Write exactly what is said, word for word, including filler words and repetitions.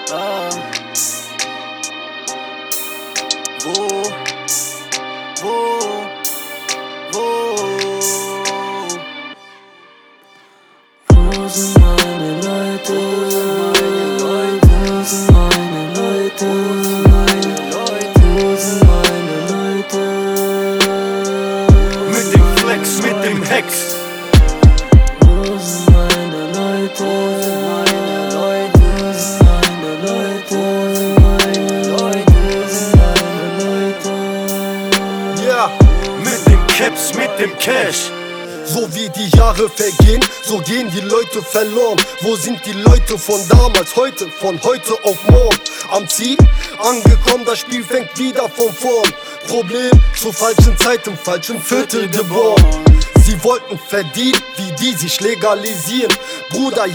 Ah. Wo, wo, wo? Wo sind meine Leute? Wo sind meine Leute? Wo sind meine Leute? Mit dem Flex, mit dem Hex. Wo sind meine Leute? Wo sind meine Leute? Wo sind meine Leute? Ja, mit dem Caps, mit dem Cash. So wie die Jahre vergehen, so gehen die Leute verloren. Wo sind die Leute von damals, heute, von heute auf morgen? Am Ziel angekommen, das Spiel fängt wieder von vorn. Problem, zur falschen Zeit im falschen Viertel geboren. Sie wollten verdienen, wie die sich legalisieren. Bruder,